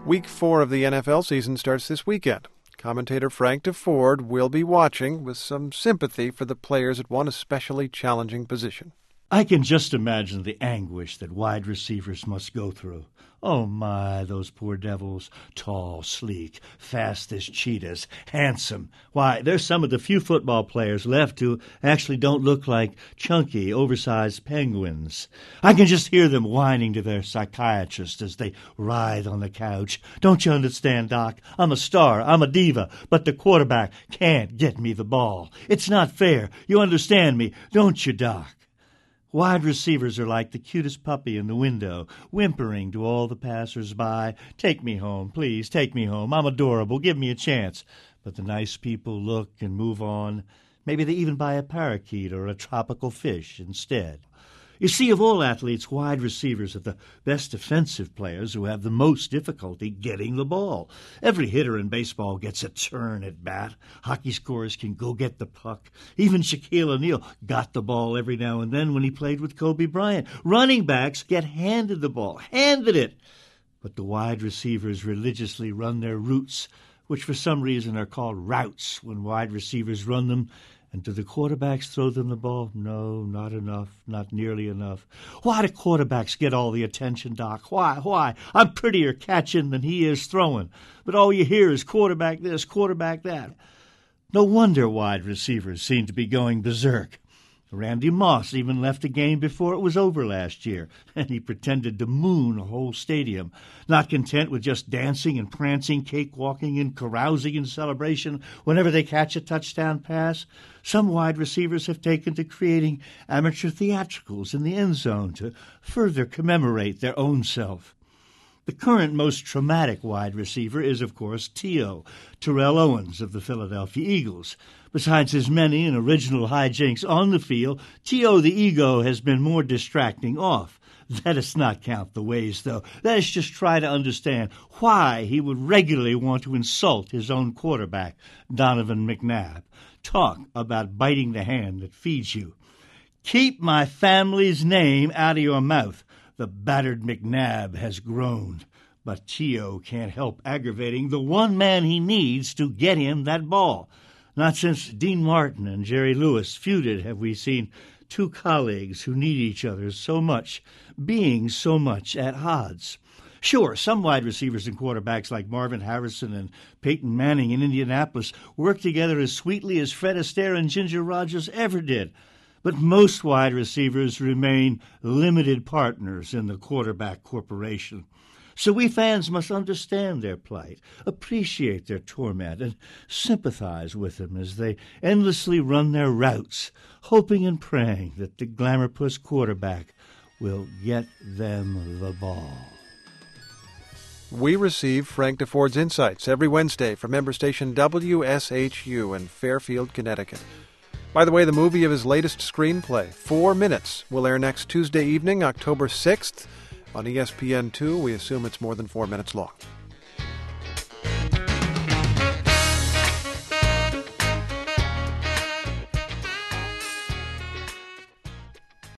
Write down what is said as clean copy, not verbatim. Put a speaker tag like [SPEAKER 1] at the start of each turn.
[SPEAKER 1] Week 4 of the NFL season starts this weekend. Commentator Frank DeFord will be watching with some sympathy for the players at one especially challenging position.
[SPEAKER 2] I can just imagine the anguish that wide receivers must go through. Oh my, those poor devils. Tall, sleek, fast as cheetahs, handsome. Why, there's some of the few football players left who actually don't look like chunky, oversized penguins. I can just hear them whining to their psychiatrist as they writhe on the couch. Don't you understand, Doc? I'm a star, I'm a diva, but the quarterback can't get me the ball. It's not fair. You understand me, don't you, Doc? Wide receivers are like the cutest puppy in the window, whimpering to all the passers-by, "Take me home, please, take me home. I'm adorable. Give me a chance." But the nice people look and move on. Maybe they even buy a parakeet or a tropical fish instead. You see, of all athletes, wide receivers are the best defensive players who have the most difficulty getting the ball. Every hitter in baseball gets a turn at bat. Hockey scorers can go get the puck. Even Shaquille O'Neal got the ball every now and then when he played with Kobe Bryant. Running backs get handed the ball, handed it. But the wide receivers religiously run their routes, which for some reason are called routes when wide receivers run them. And do the quarterbacks throw them the ball? No, not enough, not nearly enough. Why do quarterbacks get all the attention, Doc? Why? I'm prettier catching than he is throwing. But all you hear is quarterback this, quarterback that. No wonder wide receivers seem to be going berserk. Randy Moss even left a game before it was over last year, and he pretended to moon a whole stadium. Not content with just dancing and prancing, cakewalking and carousing in celebration whenever they catch a touchdown pass, some wide receivers have taken to creating amateur theatricals in the end zone to further commemorate their own self. The current most traumatic wide receiver is, of course, T.O., Terrell Owens of the Philadelphia Eagles. Besides his many and original hijinks on the field, T.O. the Ego has been more distracting off. Let us not count the ways, though. Let us just try to understand why he would regularly want to insult his own quarterback, Donovan McNabb. Talk about biting the hand that feeds you. "Keep my family's name out of your mouth," the battered McNabb has groaned. But T.O. can't help aggravating the one man he needs to get him that ball. Not since Dean Martin and Jerry Lewis feuded have we seen two colleagues who need each other so much, being so much at odds. Sure, some wide receivers and quarterbacks like Marvin Harrison and Peyton Manning in Indianapolis work together as sweetly as Fred Astaire and Ginger Rogers ever did. But most wide receivers remain limited partners in the quarterback corporation. So we fans must understand their plight, appreciate their torment, and sympathize with them as they endlessly run their routes, hoping and praying that the glamour-puss quarterback will get them the ball.
[SPEAKER 1] We receive Frank DeFord's insights every Wednesday from member station WSHU in Fairfield, Connecticut. By the way, the movie of his latest screenplay, 4 Minutes, will air next Tuesday evening, October 6th. On ESPN2, we assume it's more than 4 minutes long.